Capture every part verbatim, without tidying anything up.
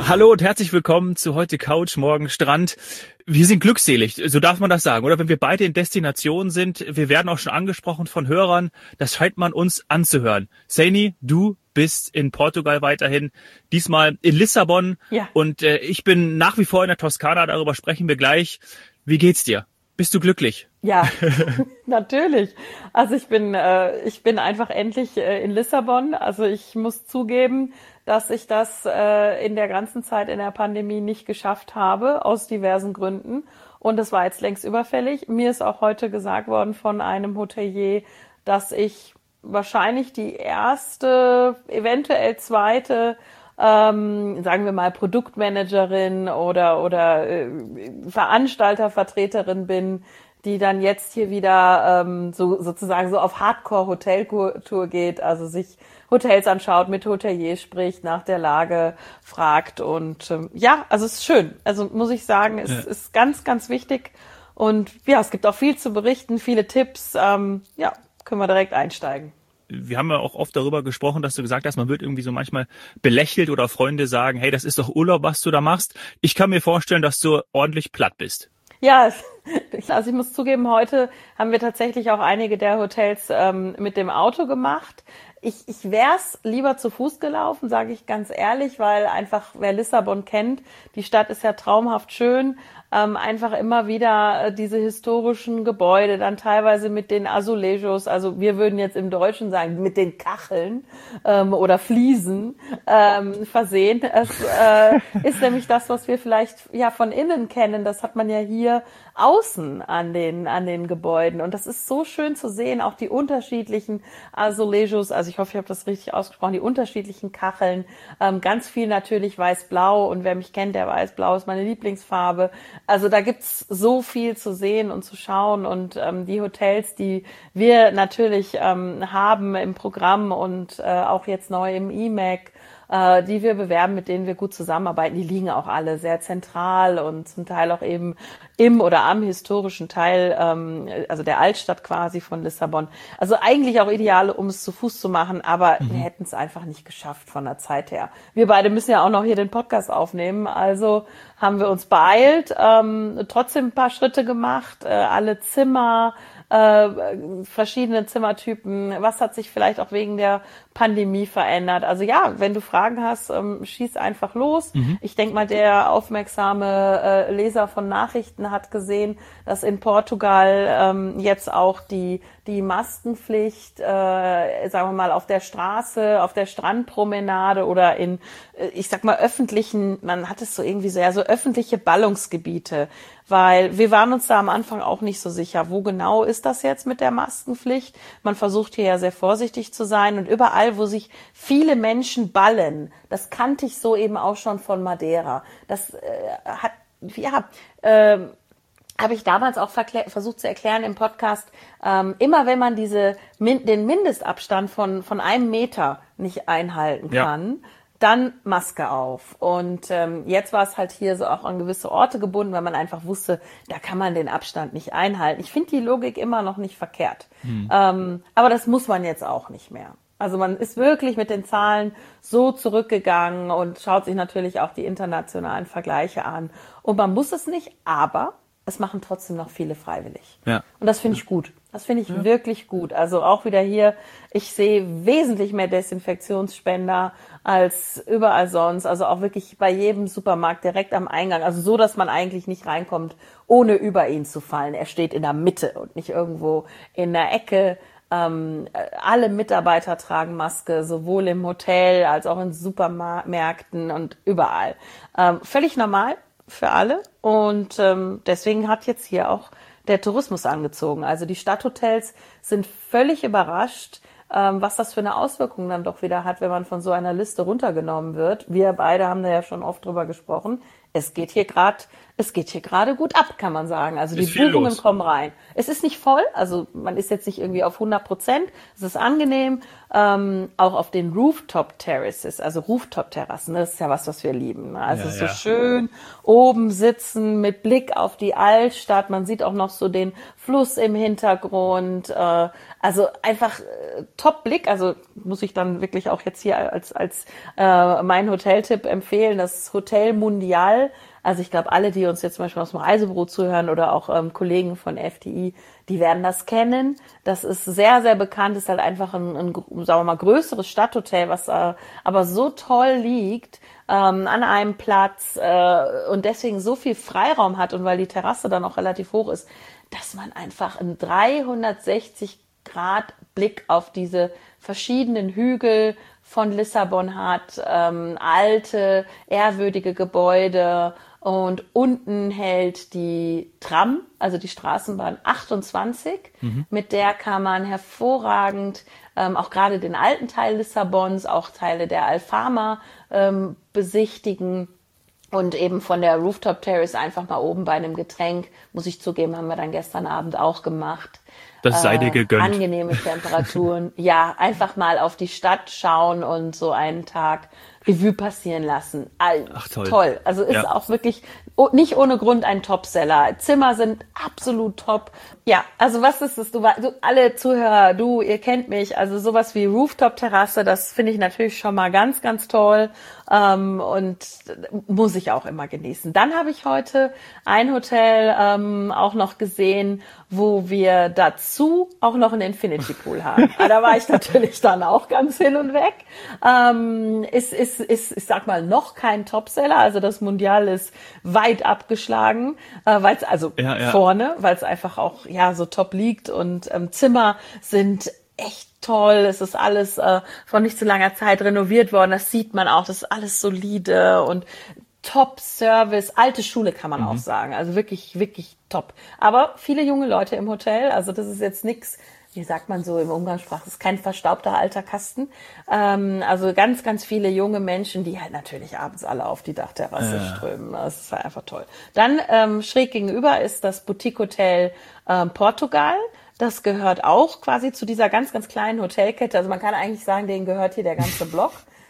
Hallo und herzlich willkommen zu heute Couch, morgen Strand. Wir sind glückselig, so darf man das sagen, oder? Wenn wir beide in Destinationen sind, wir werden auch schon angesprochen von Hörern, das scheint man uns anzuhören. Saini, du bist in Portugal weiterhin, diesmal in Lissabon. Ja. Und äh, ich bin nach wie vor in der Toskana, darüber sprechen wir gleich. Wie geht's dir? Bist du glücklich? Ja, natürlich. Also ich bin, äh, ich bin einfach endlich äh, in Lissabon. Also ich muss zugeben, dass ich das äh, in der ganzen Zeit in der Pandemie nicht geschafft habe, aus diversen Gründen. Und es war jetzt längst überfällig. Mir ist auch heute gesagt worden von einem Hotelier, dass ich wahrscheinlich die erste, eventuell zweite, ähm, sagen wir mal Produktmanagerin oder oder äh, Veranstaltervertreterin bin, die dann jetzt hier wieder ähm, so sozusagen so auf Hardcore-Hoteltour geht, also sich Hotels anschaut, mit Hoteliers spricht, nach der Lage fragt und ähm, ja, also es ist schön. Also muss ich sagen, es ja. ist ganz, ganz wichtig und ja, es gibt auch viel zu berichten, viele Tipps. Ähm, ja, können wir direkt einsteigen. Wir haben ja auch oft darüber gesprochen, dass du gesagt hast, man wird irgendwie so manchmal belächelt oder Freunde sagen, hey, das ist doch Urlaub, was du da machst. Ich kann mir vorstellen, dass du ordentlich platt bist. Ja, also ich muss zugeben, heute haben wir tatsächlich auch einige der Hotels ähm, mit dem Auto gemacht. Ich, ich wär's lieber zu Fuß gelaufen, sage ich ganz ehrlich, weil einfach, wer Lissabon kennt, die Stadt ist ja traumhaft schön, ähm, einfach immer wieder diese historischen Gebäude, dann teilweise mit den Azulejos, also wir würden jetzt im Deutschen sagen, mit den Kacheln ähm, oder Fliesen ähm, versehen. Es äh, ist nämlich das, was wir vielleicht ja von innen kennen, das hat man ja hier außen an den an den Gebäuden und das ist so schön zu sehen, auch die unterschiedlichen Azulejos, also ich hoffe, ich habe das richtig ausgesprochen, die unterschiedlichen Kacheln, ähm, ganz viel natürlich weiß-blau und wer mich kennt, der weiß-blau ist meine Lieblingsfarbe. Also da gibt's so viel zu sehen und zu schauen und ähm, die Hotels, die wir natürlich ähm, haben im Programm und äh, auch jetzt neu im I M A C, äh, die wir bewerben, mit denen wir gut zusammenarbeiten, die liegen auch alle sehr zentral und zum Teil auch eben im oder am historischen Teil, ähm, also der Altstadt quasi von Lissabon. Also eigentlich auch ideal, um es zu Fuß zu machen, aber mhm. wir hätten es einfach nicht geschafft von der Zeit her. Wir beide müssen ja auch noch hier den Podcast aufnehmen, also haben wir uns beeilt, ähm, trotzdem ein paar Schritte gemacht, äh, alle Zimmer, äh, verschiedene Zimmertypen, was hat sich vielleicht auch wegen der Pandemie verändert. Also ja, wenn du Fragen hast, ähm, schieß einfach los. Mhm. Ich denke mal, der aufmerksame äh, Leser von Nachrichten hat gesehen, dass in Portugal ähm, jetzt auch die die Maskenpflicht, äh, sagen wir mal, auf der Straße, auf der Strandpromenade oder in, äh, ich sag mal, öffentlichen, man hat es so irgendwie so, ja, so öffentliche Ballungsgebiete, weil wir waren uns da am Anfang auch nicht so sicher, wo genau ist das jetzt mit der Maskenpflicht. Man versucht hier ja sehr vorsichtig zu sein und überall, wo sich viele Menschen ballen, das kannte ich so eben auch schon von Madeira. Das äh, hat, ja, äh, habe ich damals auch verklä- versucht zu erklären im Podcast, ähm, immer wenn man diese min- den Mindestabstand von von einem Meter nicht einhalten kann, ja. dann Maske auf. Und ähm, jetzt war es halt hier so auch an gewisse Orte gebunden, weil man einfach wusste, da kann man den Abstand nicht einhalten. Ich finde die Logik immer noch nicht verkehrt. Hm. Ähm, aber das muss man jetzt auch nicht mehr. Also man ist wirklich mit den Zahlen so zurückgegangen und schaut sich natürlich auch die internationalen Vergleiche an. Und man muss es nicht, aber es machen trotzdem noch viele freiwillig. Ja. Und das finde ich gut. Das finde ich ja. wirklich gut. Also auch wieder hier, ich sehe wesentlich mehr Desinfektionsspender als überall sonst. Also auch wirklich bei jedem Supermarkt direkt am Eingang. Also so, dass man eigentlich nicht reinkommt, ohne über ihn zu fallen. Er steht in der Mitte und nicht irgendwo in der Ecke. Ähm, alle Mitarbeiter tragen Maske, sowohl im Hotel als auch in Supermärkten und überall. Ähm, völlig normal für alle und ähm, deswegen hat jetzt hier auch der Tourismus angezogen. Also die Stadthotels sind völlig überrascht, ähm, was das für eine Auswirkung dann doch wieder hat, wenn man von so einer Liste runtergenommen wird. Wir beide haben da ja schon oft drüber gesprochen. Es geht hier gerade es geht hier gerade gut ab, kann man sagen. Also die Ist viel Buchungen los. kommen rein. Es ist nicht voll, also man ist jetzt nicht irgendwie auf hundert Prozent. Es ist angenehm, ähm, auch auf den Rooftop Terraces, also Rooftop Terrassen. Das ist ja was, was wir lieben. Ne? Also Ja, so ja. schön oben sitzen mit Blick auf die Altstadt. Man sieht auch noch so den Fluss im Hintergrund. Äh, also einfach äh, Top-Blick. Also muss ich dann wirklich auch jetzt hier als als äh, mein Hoteltipp empfehlen, das Hotel Mundial. Also ich glaube, alle, die uns jetzt zum Beispiel aus dem Reisebüro zuhören oder auch ähm, Kollegen von F T I, die werden das kennen. Das ist sehr, sehr bekannt, ist halt einfach ein, ein sagen wir mal, größeres Stadthotel, was äh, aber so toll liegt ähm, an einem Platz äh, und deswegen so viel Freiraum hat und weil die Terrasse dann auch relativ hoch ist, dass man einfach einen dreihundertsechzig Grad Blick auf diese verschiedenen Hügel von Lissabon hat, ähm, alte, ehrwürdige Gebäude und unten hält die Tram, also die Straßenbahn achtundzwanzig, mhm. mit der kann man hervorragend ähm, auch gerade den alten Teil Lissabons, auch Teile der Alfama ähm, besichtigen. Und eben von der Rooftop Terrace einfach mal oben bei einem Getränk, muss ich zugeben, haben wir dann gestern Abend auch gemacht. Das sei dir gegönnt. Äh, angenehme Temperaturen. Ja, einfach mal auf die Stadt schauen und so einen Tag Revue passieren lassen. All, Ach, toll. Toll. Also ist Ja. auch wirklich oh, nicht ohne Grund ein Topseller. Zimmer sind absolut top. Ja, also was ist es? Du, du alle Zuhörer, du, ihr kennt mich. Also sowas wie Rooftop-Terrasse, das finde ich natürlich schon mal ganz, ganz toll. Ähm, und muss ich auch immer genießen. Dann habe ich heute ein Hotel ähm, auch noch gesehen, wo wir dazu auch noch einen Infinity Pool haben. Aber da war ich natürlich dann auch ganz hin und weg. Ähm, ist, ist, ist, ich sag mal, noch kein Topseller. Also das Mundial ist weit abgeschlagen, äh, weil es also Ja, ja. vorne, weil es einfach auch ja so top liegt und ähm, Zimmer sind echt toll. Es ist alles äh, vor nicht so langer Zeit renoviert worden. Das sieht man auch. Das ist alles solide und Top-Service, alte Schule kann man mhm. auch sagen. Also wirklich, wirklich top. Aber viele junge Leute im Hotel. Also das ist jetzt nix, wie sagt man so im Umgangssprach, das ist kein verstaubter alter Kasten. Ähm, also ganz, ganz viele junge Menschen, die halt natürlich abends alle auf die Dachterrasse Ja. strömen. Das ist halt einfach toll. Dann ähm, schräg gegenüber ist das Boutique-Hotel ähm, Portugal. Das gehört auch quasi zu dieser ganz, ganz kleinen Hotelkette. Also man kann eigentlich sagen, denen gehört hier der ganze Block.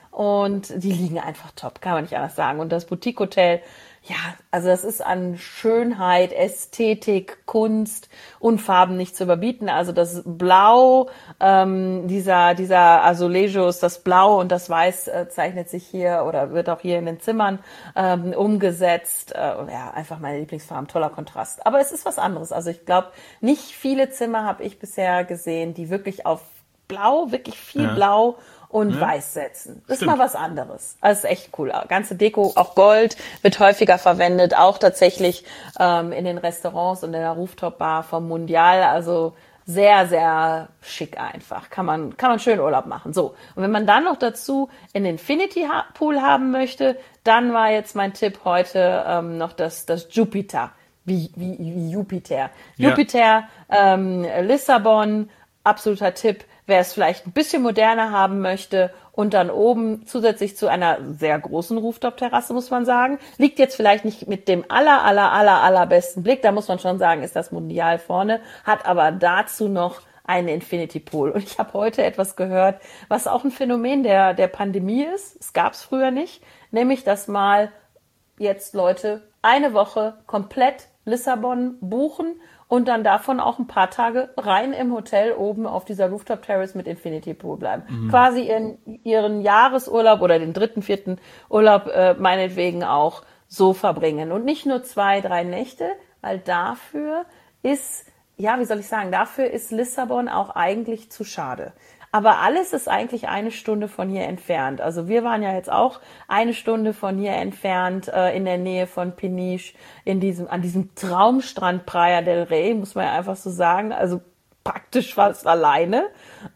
Und die liegen einfach top, kann man nicht anders sagen. Und das Boutique-Hotel, ja, also das ist an Schönheit, Ästhetik, Kunst und Farben nicht zu überbieten. Also das Blau, ähm, dieser dieser Azulejos, das Blau und das Weiß äh, zeichnet sich hier oder wird auch hier in den Zimmern ähm, umgesetzt. Äh, ja, einfach meine Lieblingsfarben, toller Kontrast. Aber es ist was anderes. Also ich glaube, nicht viele Zimmer habe ich bisher gesehen, die wirklich auf Blau, wirklich viel Ja. Blau und Ja. weiß setzen. Das Stimmt. ist mal was anderes. Also ist echt cool. Ganze Deko, auch Gold, wird häufiger verwendet, auch tatsächlich ähm, in den Restaurants und in der Rooftop-Bar vom Mundial. Also sehr, sehr schick einfach. Kann man, kann man schön Urlaub machen. So. Und wenn man dann noch dazu einen Infinity Pool haben möchte, dann war jetzt mein Tipp heute ähm, noch das, das Jupiter. Wie, wie, wie Jupiter. Ja. Jupiter, ähm, Lissabon, absoluter Tipp. Wer es vielleicht ein bisschen moderner haben möchte und dann oben zusätzlich zu einer sehr großen Rooftop-Terrasse, muss man sagen, liegt jetzt vielleicht nicht mit dem aller, aller, aller, allerbesten Blick, da muss man schon sagen, ist das Mundial vorne, hat aber dazu noch einen Infinity Pool. Und ich habe heute etwas gehört, was auch ein Phänomen der, der Pandemie ist. Es gab es früher nicht, nämlich, dass mal jetzt Leute eine Woche komplett Lissabon buchen und dann davon auch ein paar Tage rein im Hotel oben auf dieser Rooftop Terrace mit Infinity Pool bleiben. Mhm. Quasi ihren, ihren Jahresurlaub oder den dritten, vierten Urlaub äh, meinetwegen auch so verbringen. Und nicht nur zwei, drei Nächte, weil dafür ist, ja, wie soll ich sagen, dafür ist Lissabon auch eigentlich zu schade. Aber alles ist eigentlich eine Stunde von hier entfernt. Also wir waren ja jetzt auch eine Stunde von hier entfernt, äh, in der Nähe von Peniche, in diesem, an diesem Traumstrand Praia del Rey, muss man ja einfach so sagen. Also praktisch fast alleine.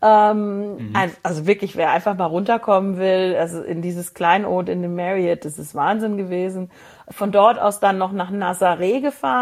Ähm, mhm. ein, also wirklich, wer einfach mal runterkommen will, also in dieses Kleinod in dem Marriott, das ist Wahnsinn gewesen. Von dort aus dann noch nach Nazaré gefahren.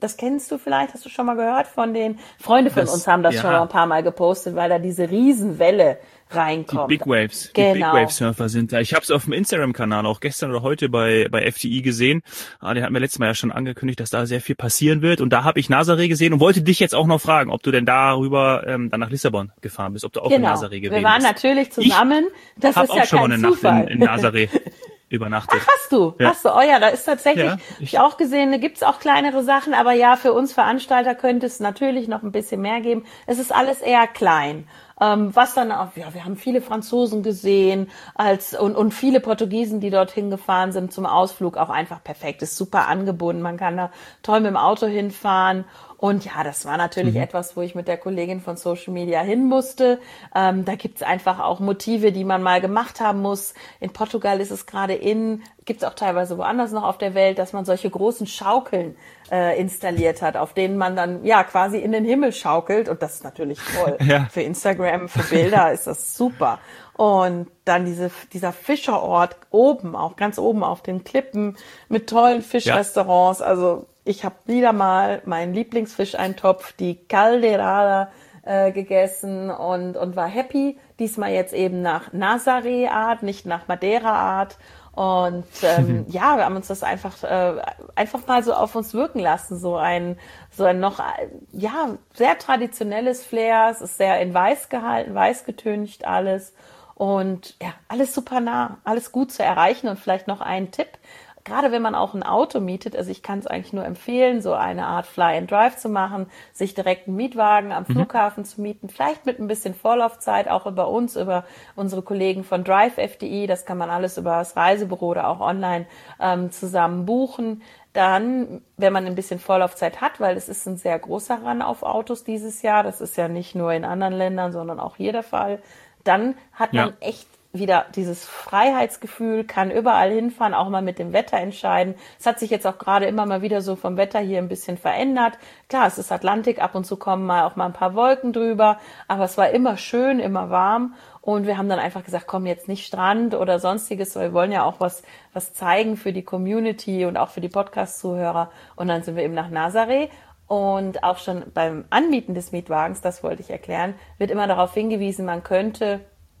Das kennst du vielleicht, hast du schon mal gehört von den, Freunde von Das, uns haben das ja. schon mal ein paar Mal gepostet, weil da diese Riesenwelle reinkommt. Die Big Waves, genau. die Big Wave Surfer sind da. Ich habe es auf dem Instagram-Kanal auch gestern oder heute bei bei F T I gesehen. Ah, den hatten wir letztes Mal ja schon angekündigt, dass da sehr viel passieren wird. Und da habe ich Nazaré gesehen und wollte dich jetzt auch noch fragen, ob du denn darüber ähm, dann nach Lissabon gefahren bist, ob du auch genau. in Nazaré gewesen bist. Wir waren natürlich zusammen. Ich das ist auch ja schon kein mal eine Zufall. Nacht in, in Nazaré übernachtet. Ach, hast du? Ja. Hast du? Oh ja, da ist tatsächlich, Ja, hab ich- ich auch gesehen, da gibt's auch kleinere Sachen, aber ja, für uns Veranstalter könnte es natürlich noch ein bisschen mehr geben. Es ist alles eher klein. Ähm, was dann auch, ja, wir haben viele Franzosen gesehen als und, und viele Portugiesen, die dorthin gefahren sind zum Ausflug, auch einfach perfekt. Ist super angebunden, man kann da toll mit dem Auto hinfahren. Und ja, das war natürlich mhm. etwas, wo ich mit der Kollegin von Social Media hin musste. Ähm, da gibt's einfach auch Motive, die man mal gemacht haben muss. In Portugal ist es gerade in, gibt's auch teilweise woanders noch auf der Welt, dass man solche großen Schaukeln äh, installiert hat, auf denen man dann ja quasi in den Himmel schaukelt. Und das ist natürlich toll. Ja. Für Instagram, für Bilder ist das super. Und dann diese, dieser Fischerort oben, auch ganz oben auf den Klippen mit tollen Fischrestaurants. Ja. Also ich habe wieder mal meinen Lieblingsfischeintopf, die Caldeirada, äh, gegessen und, und war happy. Diesmal jetzt eben nach Nazaré-Art, nicht nach Madeira-Art. Und ähm, ja, wir haben uns das einfach äh, einfach mal so auf uns wirken lassen, so ein so ein noch ja sehr traditionelles Flair. Es ist sehr in weiß gehalten, weiß getüncht alles und ja alles super nah, alles gut zu erreichen. Und vielleicht noch ein Tipp: Gerade wenn man auch ein Auto mietet, also ich kann es eigentlich nur empfehlen, so eine Art Fly and Drive zu machen, sich direkt einen Mietwagen am Flughafen mhm. zu mieten, vielleicht mit ein bisschen Vorlaufzeit, auch über uns, über unsere Kollegen von Drive F D I, das kann man alles über das Reisebüro oder auch online ähm, zusammen buchen. Dann, wenn man ein bisschen Vorlaufzeit hat, weil es ist ein sehr großer Run auf Autos dieses Jahr, das ist ja nicht nur in anderen Ländern, sondern auch hier der Fall, dann hat man ja. echt wieder dieses Freiheitsgefühl, kann überall hinfahren, auch mal mit dem Wetter entscheiden. Es hat sich jetzt auch gerade immer mal wieder so vom Wetter hier ein bisschen verändert. Klar, es ist Atlantik, ab und zu kommen mal auch mal ein paar Wolken drüber, aber es war immer schön, immer warm und wir haben dann einfach gesagt, komm, jetzt nicht Strand oder sonstiges, weil wir wollen ja auch was was zeigen für die Community und auch für die Podcast-Zuhörer und dann sind wir eben nach Nazaré. Und auch schon beim Anmieten des Mietwagens, das wollte ich erklären, wird immer darauf hingewiesen, man könnte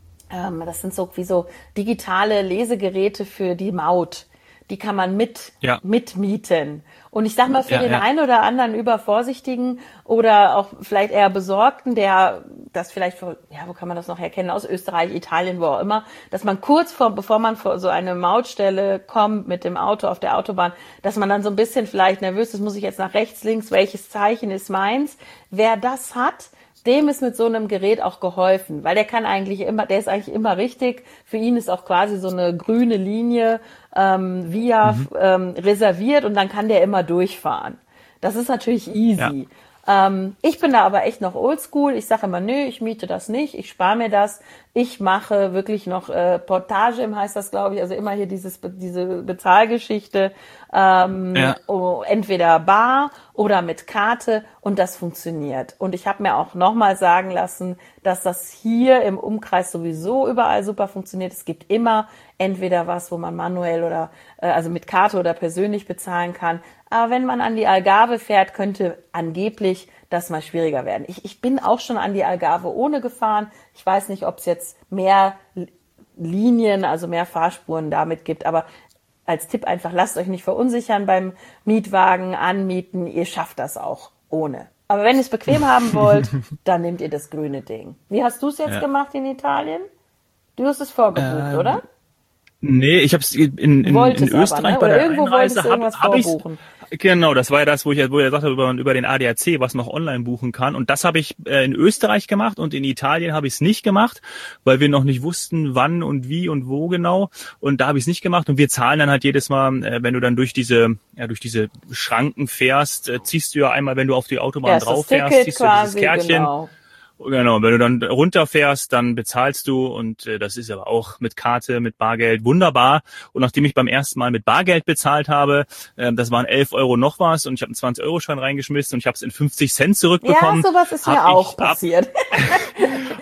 das sind so wie so digitale Lesegeräte für die Maut. Die kann man mit ja. mitmieten. Und ich sag mal, für ja, den ja. einen oder anderen Übervorsichtigen oder auch vielleicht eher Besorgten, der das vielleicht, vor, ja, wo kann man das noch erkennen? Aus Österreich, Italien, wo auch immer, dass man kurz vor, bevor man vor so eine Mautstelle kommt mit dem Auto auf der Autobahn, dass man dann so ein bisschen vielleicht nervös ist, muss ich jetzt nach rechts, links, welches Zeichen ist meins? Wer das hat, dem ist mit so einem Gerät auch geholfen, weil der kann eigentlich immer, der ist eigentlich immer richtig. Für ihn ist auch quasi so eine grüne Linie ähm, via mhm. ähm, reserviert und dann kann der immer durchfahren. Das ist natürlich easy. Ja. Ähm, ich bin da aber echt noch oldschool. Ich sage immer, nö, ich miete das nicht, ich spare mir das. Ich mache wirklich noch äh, Portage, heißt das, glaube ich, also immer hier dieses diese Bezahlgeschichte, ähm, ja. oh, entweder bar oder mit Karte und das funktioniert. Und ich habe mir auch nochmal sagen lassen, dass das hier im Umkreis sowieso überall super funktioniert. Es gibt immer entweder was, wo man manuell oder äh, also mit Karte oder persönlich bezahlen kann. Aber wenn man an die Algarve fährt, könnte angeblich das mal schwieriger werden. Ich, ich bin auch schon an die Algarve ohne gefahren. Ich weiß nicht, ob es jetzt mehr Linien, also mehr Fahrspuren damit gibt, aber als Tipp einfach, lasst euch nicht verunsichern beim Mietwagen anmieten. Ihr schafft das auch ohne. Aber wenn ihr es bequem haben wollt, dann nehmt ihr das grüne Ding. Wie hast du es jetzt ja. gemacht in Italien? Du hast es vorgebucht, ähm, oder? Nee, ich habe es in, in, in Österreich aber, ne? bei Oder der irgendwo Einreise hab, hab ich genau, das war ja das, wo ich wo er sagte über über den A D A C, was man noch online buchen kann, und das habe ich äh, in Österreich gemacht und in Italien habe ich es nicht gemacht, weil wir noch nicht wussten, wann und wie und wo genau, und da habe ich es nicht gemacht und wir zahlen dann halt jedes Mal, äh, wenn du dann durch diese ja durch diese Schranken fährst, äh, ziehst du ja einmal, wenn du auf die Autobahn ja, drauf fährst, ziehst du dieses Kärtchen. Genau. Genau, wenn du dann runterfährst, dann bezahlst du und äh, das ist aber auch mit Karte, mit Bargeld wunderbar. Und nachdem ich beim ersten Mal mit Bargeld bezahlt habe, äh, das waren elf Euro noch was und ich habe einen zwanzig Euro Schein reingeschmissen und ich habe es in fünfzig Cent zurückbekommen. Ja, sowas ist mir auch passiert.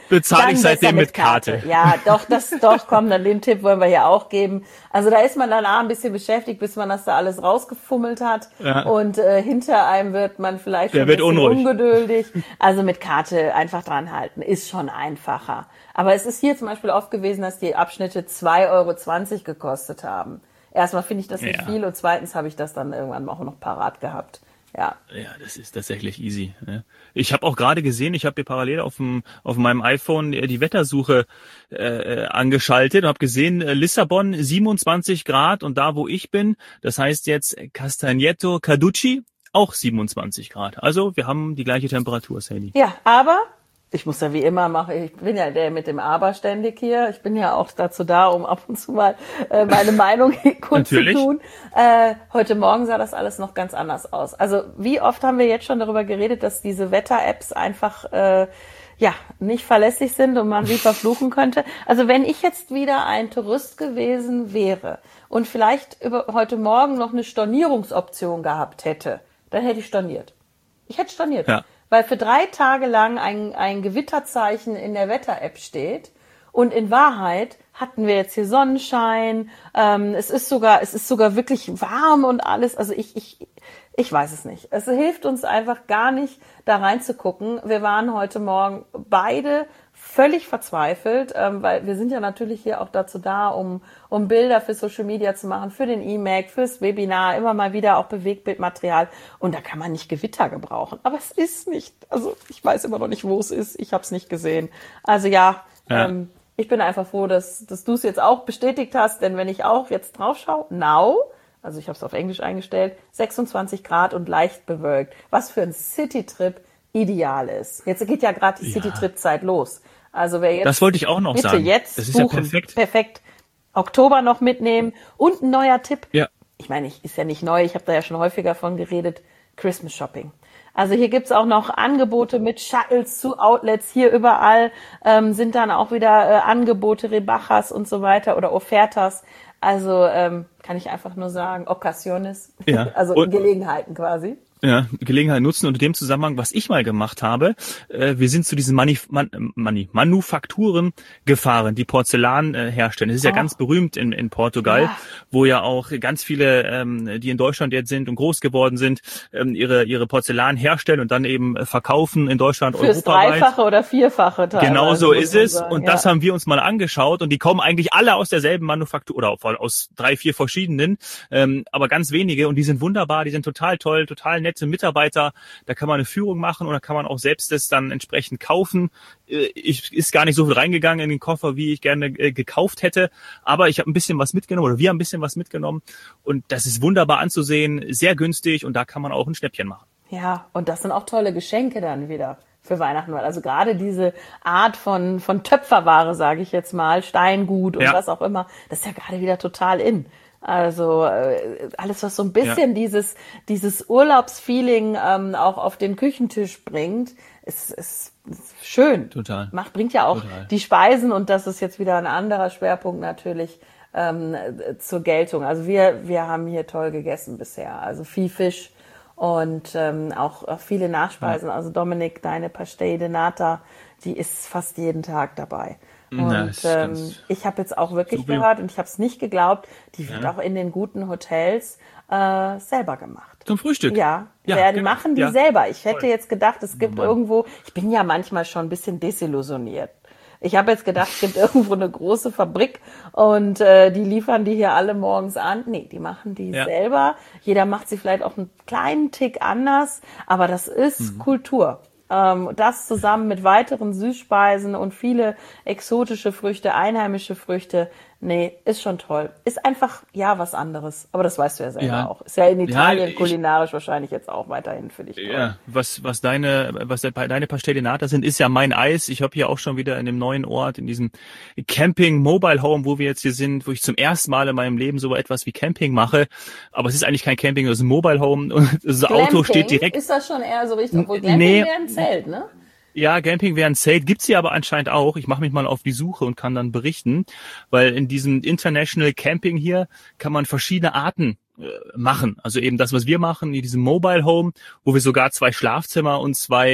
bezahle ich seitdem mit Karte. Karte. Ja, doch, das, doch, komm, dann den Tipp wollen wir hier auch geben. Also da ist man danach ein bisschen beschäftigt, bis man das da alles rausgefummelt hat. Ja. Und äh, hinter einem wird man vielleicht schon ein bisschen unruhig. Ungeduldig. Also mit Karte einfach dran halten, ist schon einfacher. Aber es ist hier zum Beispiel oft gewesen, dass die Abschnitte zwei Euro zwanzig gekostet haben. Erstmal finde ich das nicht ja. viel und zweitens habe ich das dann irgendwann auch noch parat gehabt. Ja. Ja, das ist tatsächlich easy. Ne? Ich habe auch gerade gesehen, ich habe hier parallel auf dem auf meinem iPhone die Wettersuche äh, angeschaltet und habe gesehen, äh, Lissabon siebenundzwanzig Grad und da, wo ich bin, das heißt jetzt Castagneto Carducci, auch siebenundzwanzig Grad. Also wir haben die gleiche Temperatur, Sally. Ja, aber ich muss ja wie immer machen, ich bin ja der mit dem Aber ständig hier. Ich bin ja auch dazu da, um ab und zu mal äh, meine Meinung kundzutun. Äh, heute Morgen sah das alles noch ganz anders aus. Also wie oft haben wir jetzt schon darüber geredet, dass diese Wetter-Apps einfach äh, ja nicht verlässlich sind und man sie verfluchen könnte. Also wenn ich jetzt wieder ein Tourist gewesen wäre und vielleicht über heute Morgen noch eine Stornierungsoption gehabt hätte, dann hätte ich storniert. Ich hätte storniert. Ja. Weil für drei Tage lang ein, ein Gewitterzeichen in der Wetter-App steht und in Wahrheit hatten wir jetzt hier Sonnenschein, ähm, es ist sogar, es ist sogar wirklich warm und alles, also ich, ich, ich weiß es nicht. Es hilft uns einfach gar nicht, da reinzugucken. Wir waren heute Morgen beide völlig verzweifelt, ähm, weil wir sind ja natürlich hier auch dazu da, um um Bilder für Social Media zu machen, für den E-Mac, fürs Webinar, immer mal wieder auch Bewegtbildmaterial. Und da kann man nicht Gewitter gebrauchen. Aber es ist nicht, also ich weiß immer noch nicht, wo es ist. Ich habe es nicht gesehen. Also ja, ja. Ähm, ich bin einfach froh, dass dass du es jetzt auch bestätigt hast. Denn wenn ich auch jetzt drauf schaue, now, also ich habe es auf Englisch eingestellt, sechsundzwanzig Grad und leicht bewölkt. Was für ein Citytrip ideal ist. Jetzt geht ja gerade die ja. Citytrip-Zeit los. Also wer jetzt das wollte ich auch noch bitte sagen. Jetzt das ist buchen. Ja perfekt. Perfekt. Oktober noch mitnehmen. Und ein neuer Tipp. Ja. Ich meine, ich, ist ja nicht neu. Ich habe da ja schon häufiger von geredet. Christmas Shopping. Also hier gibt's auch noch Angebote mit Shuttles zu Outlets. Hier überall ähm, sind dann auch wieder äh, Angebote, Rebajas und so weiter oder Offertas. Also ähm, kann ich einfach nur sagen, Occasiones. Ja. Also und Gelegenheiten quasi. Ja, Gelegenheit nutzen und in dem Zusammenhang, was ich mal gemacht habe, äh, wir sind zu diesen Manif- Man- Mani- Manufakturen gefahren, die Porzellan äh, herstellen. Das ist ja oh. ganz berühmt in, in Portugal, ja. wo ja auch ganz viele, ähm, die in Deutschland jetzt sind und groß geworden sind, ähm, ihre ihre Porzellan herstellen und dann eben verkaufen in Deutschland, Fürs europaweit. Dreifache oder Vierfache teilweise. Genau so ist es sagen, und ja. das haben wir uns mal angeschaut und die kommen eigentlich alle aus derselben Manufaktur oder aus drei, vier verschiedenen, ähm, aber ganz wenige und die sind wunderbar, die sind total toll, total nett. Mitarbeiter, da kann man eine Führung machen oder kann man auch selbst das dann entsprechend kaufen. Ich ist gar nicht so viel reingegangen in den Koffer, wie ich gerne äh, gekauft hätte, aber ich habe ein bisschen was mitgenommen oder wir haben ein bisschen was mitgenommen und das ist wunderbar anzusehen, sehr günstig und da kann man auch ein Schnäppchen machen. Ja, und das sind auch tolle Geschenke dann wieder für Weihnachten, weil also gerade diese Art von von Töpferware, sage ich jetzt mal, Steingut und ja. was auch immer, das ist ja gerade wieder total in. Also äh, alles, was so ein bisschen ja. dieses dieses Urlaubsfeeling ähm, auch auf den Küchentisch bringt, ist, ist, ist schön. Total. Macht bringt ja auch Total. Die Speisen und das ist jetzt wieder ein anderer Schwerpunkt natürlich ähm, zur Geltung. Also wir wir haben hier toll gegessen bisher, also viel Fisch und ähm, auch, auch viele Nachspeisen. Ja. Also Dominik, deine Pastel de Nata, die ist fast jeden Tag dabei. Und ähm, ich habe jetzt auch wirklich super. gehört und ich habe es nicht geglaubt, die wird ja. auch in den guten Hotels äh, selber gemacht. Zum Frühstück? Ja, ja werden genau. machen die ja. selber. Ich hätte Voll. jetzt gedacht, es gibt oh irgendwo, ich bin ja manchmal schon ein bisschen desillusioniert. Ich habe jetzt gedacht, es gibt irgendwo eine große Fabrik und äh, die liefern die hier alle morgens an. Nee, die machen die ja. selber. Jeder macht sie vielleicht auch einen kleinen Tick anders, aber das ist mhm. Kultur. Das zusammen mit weiteren Süßspeisen und viele exotische Früchte, einheimische Früchte, nee, ist schon toll. Ist einfach, ja, was anderes. Aber das weißt du ja selber ja. auch. Ist ja in Italien ja, ich, kulinarisch wahrscheinlich jetzt auch weiterhin für dich toll. Ja, was, was deine, was deine Pastel de Nata sind, ist ja mein Eis. Ich habe hier auch schon wieder in dem neuen Ort, in diesem Camping Mobile Home, wo wir jetzt hier sind, wo ich zum ersten Mal in meinem Leben so etwas wie Camping mache. Aber es ist eigentlich kein Camping, es ist ein Mobile Home und das Glamping, Auto steht direkt. Ist das schon eher so richtig? Obwohl Glamping nee. wäre ein Zelt, ne? Ja, Camping wäre ein Zelt, gibt's hier aber anscheinend auch. Ich mache mich mal auf die Suche und kann dann berichten, weil in diesem International Camping hier kann man verschiedene Arten äh, machen. Also eben das, was wir machen, in diesem Mobile Home, wo wir sogar zwei Schlafzimmer und zwei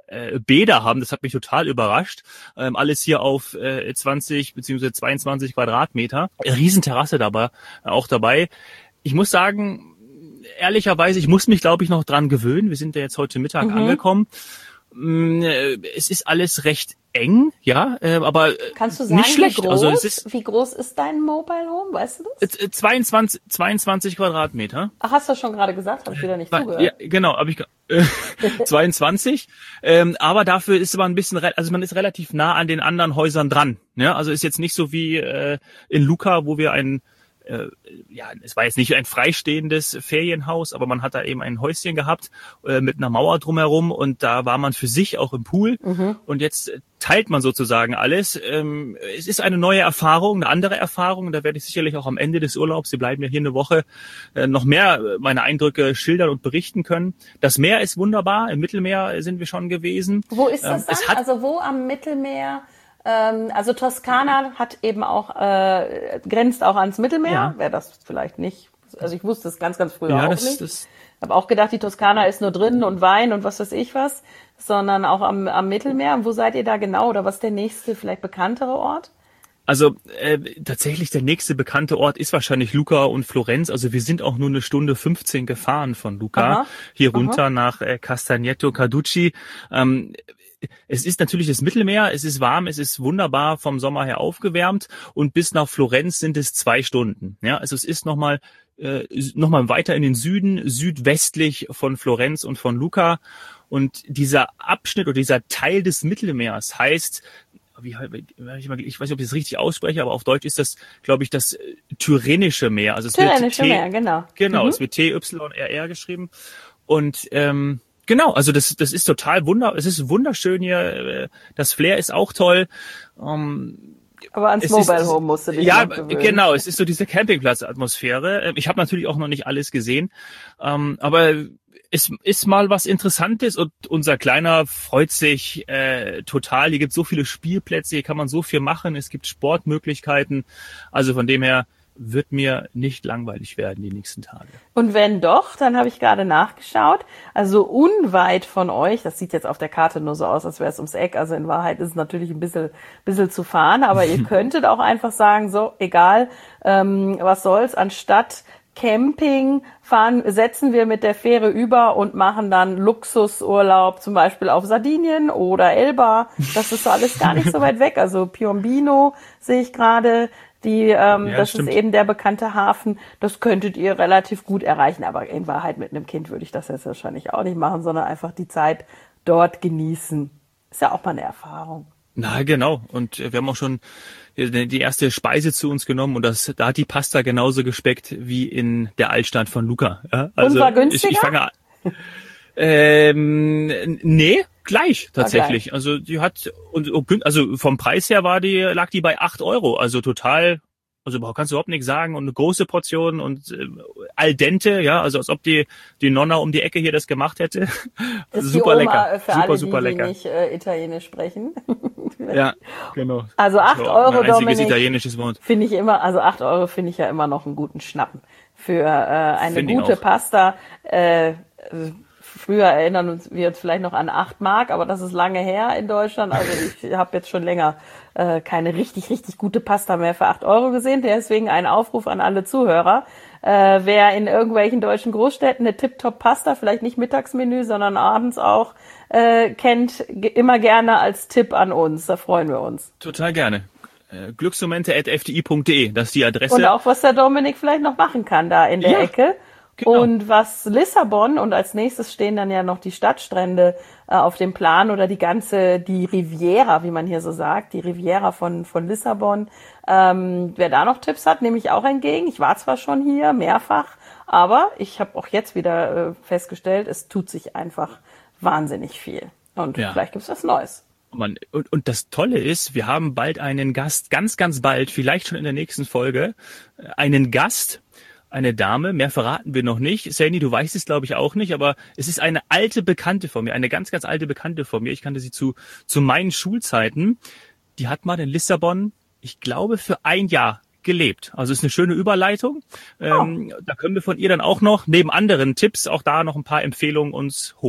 äh, Bäder haben. Das hat mich total überrascht. Ähm, alles hier auf äh, zwanzig beziehungsweise zweiundzwanzig Quadratmeter. Riesenterrasse dabei, äh, auch dabei. Ich muss sagen, ehrlicherweise, ich muss mich, glaube ich, noch dran gewöhnen. Wir sind ja jetzt heute Mittag mhm. angekommen. Es ist alles recht eng, ja, aber Kannst du sagen, nicht schlecht. Wie groß, also es ist, wie groß ist dein Mobile Home, weißt du das? zweiundzwanzig, zweiundzwanzig Quadratmeter. Ach, hast du das schon gerade gesagt? Habe ich wieder nicht War, zugehört. Ja, genau, habe ich äh, zweiundzwanzig. Ähm, aber dafür ist man ein bisschen, also man ist relativ nah an den anderen Häusern dran. Ja, also ist jetzt nicht so wie äh, in Luca, wo wir ein Äh, ja, es war jetzt nicht ein freistehendes Ferienhaus, aber man hat da eben ein Häuschen gehabt äh, mit einer Mauer drumherum und da war man für sich auch im Pool mhm. und jetzt teilt man sozusagen alles. Ähm, es ist eine neue Erfahrung, eine andere Erfahrung und da werde ich sicherlich auch am Ende des Urlaubs, wir bleiben ja hier eine Woche, äh, noch mehr meine Eindrücke schildern und berichten können. Das Meer ist wunderbar, im Mittelmeer sind wir schon gewesen. Wo ist das ähm, dann? Es hat, also wo am Mittelmeer? Also Toskana hat eben auch, äh, grenzt auch ans Mittelmeer. Ja. Wäre das vielleicht nicht, also ich wusste es ganz, ganz früher ja, auch das, nicht. Ich habe auch gedacht, die Toskana ist nur drin und Wein und was weiß ich was, sondern auch am, am Mittelmeer. Und wo seid ihr da genau oder was ist der nächste, vielleicht bekanntere Ort? Also äh, tatsächlich der nächste bekannte Ort ist wahrscheinlich Lucca und Florenz. Also wir sind auch nur eine Stunde fünfzehn gefahren von Lucca aha, hier runter aha. nach äh, Castagneto Carducci. Ähm, Es ist natürlich das Mittelmeer, es ist warm, es ist wunderbar vom Sommer her aufgewärmt und bis nach Florenz sind es zwei Stunden. Ja, also es ist nochmal äh, noch mal weiter in den Süden, südwestlich von Florenz und von Lucca. Und dieser Abschnitt oder dieser Teil des Mittelmeers heißt, wie, ich weiß nicht, ob ich das richtig ausspreche, aber auf Deutsch ist das, glaube ich, das Tyrrhenische Meer. Also es Tyrrhenische wird T, Meer, genau. Genau, mhm. es wird T Y R R geschrieben. Und ähm, Genau, also das das ist total wunder, es ist wunderschön hier, das Flair ist auch toll. Ähm, Aber ans Mobile Home musst du dich ja, genau, es ist so diese Campingplatz-Atmosphäre. Ich habe natürlich auch noch nicht alles gesehen, ähm, aber es ist mal was Interessantes und unser Kleiner freut sich äh, total. Hier gibt es so viele Spielplätze, hier kann man so viel machen, es gibt Sportmöglichkeiten, also von dem her wird mir nicht langweilig werden die nächsten Tage. Und wenn doch, dann habe ich gerade nachgeschaut, also unweit von euch, das sieht jetzt auf der Karte nur so aus, als wäre es ums Eck, also in Wahrheit ist es natürlich ein bisschen, bisschen zu fahren, aber ihr könntet auch einfach sagen, so, egal, ähm, was soll's, anstatt Camping fahren, setzen wir mit der Fähre über und machen dann Luxusurlaub, zum Beispiel auf Sardinien oder Elba, das ist so alles gar nicht so weit weg, also Piombino sehe ich gerade, Die, ähm, ja, das stimmt. Ist eben der bekannte Hafen. Das könntet ihr relativ gut erreichen. Aber in Wahrheit mit einem Kind würde ich das jetzt wahrscheinlich auch nicht machen, sondern einfach die Zeit dort genießen. Ist ja auch mal eine Erfahrung. Na, genau. Und wir haben auch schon die erste Speise zu uns genommen und das, da hat die Pasta genauso gespeckt wie in der Altstadt von Lucca. Ja, also und war günstiger? Ich, ich fange an. ähm, nee. Gleich tatsächlich. Okay. Also die hat und also vom Preis her war die lag die bei acht Euro. Also total, also kannst du überhaupt nichts sagen und eine große Portion und äh, al dente, ja, also als ob die die Nonna um die Ecke hier das gemacht hätte. Also super Oma, lecker, für super alle, super die, lecker. Die nicht äh, Italienisch sprechen. Ja, genau. Also acht so, Euro, ein einziges Dominik, italienisches Wort. Finde ich immer, also acht Euro finde ich ja immer noch einen guten Schnappen für äh, eine find gute Pasta. Äh, Früher erinnern uns wir uns vielleicht noch an acht Mark, aber das ist lange her in Deutschland. Also ich habe jetzt schon länger äh, keine richtig, richtig gute Pasta mehr für acht Euro gesehen. Deswegen ein Aufruf an alle Zuhörer. Äh, wer in irgendwelchen deutschen Großstädten eine Tip-Top-Pasta, vielleicht nicht Mittagsmenü, sondern abends auch, äh, kennt, immer gerne als Tipp an uns. Da freuen wir uns. Total gerne. Äh, glücksmomente at f d i punkt d e, das ist die Adresse. Und auch, was der Dominik vielleicht noch machen kann da in der ja. Ecke. Genau. Und was Lissabon, und als nächstes stehen dann ja noch die Stadtstrände äh, auf dem Plan oder die ganze, die Riviera, wie man hier so sagt, die Riviera von von Lissabon. Ähm, wer da noch Tipps hat, nehme ich auch entgegen. Ich war zwar schon hier mehrfach, aber ich habe auch jetzt wieder äh, festgestellt, es tut sich einfach wahnsinnig viel. Und ja. vielleicht gibt's was Neues. Man, und, und das Tolle ist, wir haben bald einen Gast, ganz, ganz bald, vielleicht schon in der nächsten Folge, einen Gast, eine Dame, mehr verraten wir noch nicht. Saini, du weißt es, glaube ich, auch nicht, aber es ist eine alte Bekannte von mir, eine ganz, ganz alte Bekannte von mir. Ich kannte sie zu zu meinen Schulzeiten. Die hat mal in Lissabon, ich glaube, für ein Jahr gelebt. Also ist eine schöne Überleitung. Oh. Ähm, da können wir von ihr dann auch noch, neben anderen Tipps, auch da noch ein paar Empfehlungen uns holen.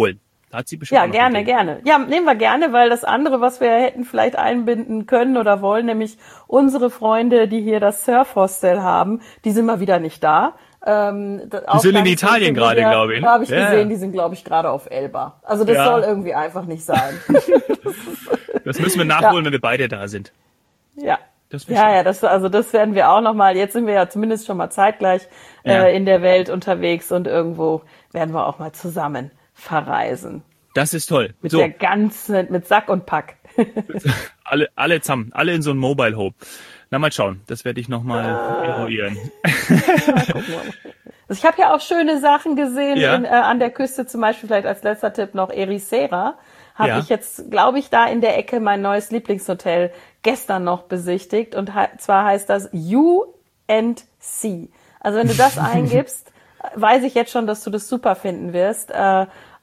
Da hat sie bestimmt Ja, gerne, gerne. Ja, nehmen wir gerne, weil das andere, was wir hätten vielleicht einbinden können oder wollen, nämlich unsere Freunde, die hier das Surf-Hostel haben, die sind mal wieder nicht da. Ähm, die sind in Italien gerade, glaube ich. Da habe ich ja. gesehen, die sind, glaube ich, gerade auf Elba. Also das ja. soll irgendwie einfach nicht sein. Das müssen wir nachholen, ja. wenn wir beide da sind. Ja. Das ja, ja, das, also das werden wir auch nochmal, jetzt sind wir ja zumindest schon mal zeitgleich ja. äh, in der Welt unterwegs und irgendwo werden wir auch mal zusammen verreisen. Das ist toll. Mit so. der ganzen, mit Sack und Pack. alle, alle zusammen, alle in so ein Mobile Home. Na, mal schauen, das werde ich nochmal ah. eruieren. Ja, gucken wir mal. Also ich habe ja auch schöne Sachen gesehen ja. in, äh, an der Küste, zum Beispiel vielleicht als letzter Tipp noch Ericeira. Habe ja. ich jetzt, glaube ich, da in der Ecke mein neues Lieblingshotel gestern noch besichtigt. Und he- zwar heißt das U and C. Also wenn du das eingibst, weiß ich jetzt schon, dass du das super finden wirst. Äh,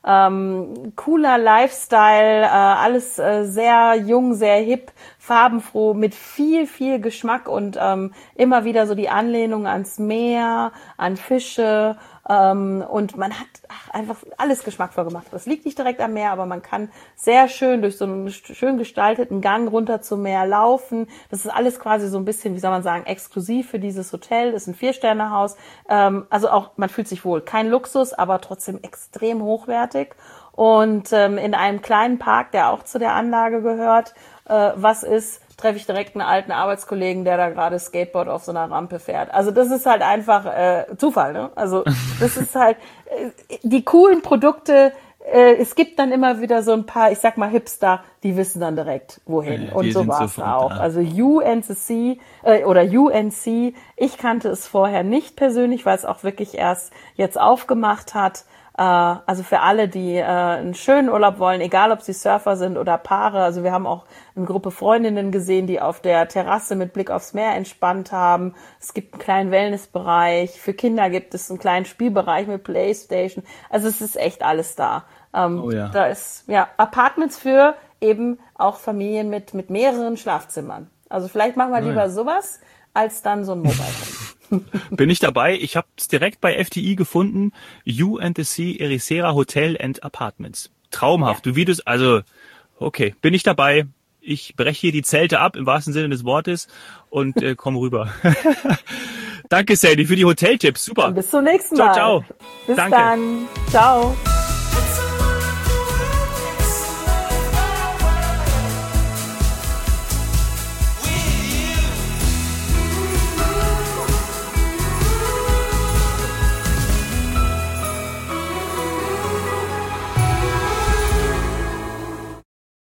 ähm, cooler Lifestyle, äh, alles äh, sehr jung, sehr hip, farbenfroh, mit viel, viel Geschmack und ähm, immer wieder so die Anlehnung ans Meer, an Fische. Ähm, und man hat ach, einfach alles geschmackvoll gemacht. Das liegt nicht direkt am Meer, aber man kann sehr schön durch so einen schön gestalteten Gang runter zum Meer laufen. Das ist alles quasi so ein bisschen, wie soll man sagen, exklusiv für dieses Hotel. Das ist ein Vier-Sterne-Haus. Ähm, also auch, man fühlt sich wohl. Kein Luxus, aber trotzdem extrem hochwertig. Und ähm, in einem kleinen Park, der auch zu der Anlage gehört, äh, was ist, treffe ich direkt einen alten Arbeitskollegen, der da gerade Skateboard auf so einer Rampe fährt. Also das ist halt einfach äh, Zufall, ne? Also das ist halt äh, die coolen Produkte. Äh, es gibt dann immer wieder so ein paar, ich sag mal Hipster, die wissen dann direkt wohin. Ja, und so war es auch. Da. Also U N C äh, oder U N C. Ich kannte es vorher nicht persönlich, weil es auch wirklich erst jetzt aufgemacht hat. Also für alle, die äh, einen schönen Urlaub wollen, egal ob sie Surfer sind oder Paare. Also wir haben auch eine Gruppe Freundinnen gesehen, die auf der Terrasse mit Blick aufs Meer entspannt haben. Es gibt einen kleinen Wellnessbereich. Für Kinder gibt es einen kleinen Spielbereich mit Playstation. Also es ist echt alles da. Ähm, oh ja. Da ist ja Apartments für eben auch Familien mit mit mehreren Schlafzimmern. Also vielleicht machen wir oh lieber ja. sowas, als dann so ein Mobile Home. Bin ich dabei. Ich habe es direkt bei F T I gefunden. U and the Sea Ericeira Hotel and Apartments. Traumhaft. Ja. Du wie das, also, okay, bin ich dabei. Ich breche hier die Zelte ab, im wahrsten Sinne des Wortes, und äh, komm rüber. Danke, Sadie, für die Hoteltipps. Super. Und bis zum nächsten Mal. Ciao, ciao. Bis Danke. dann. Ciao.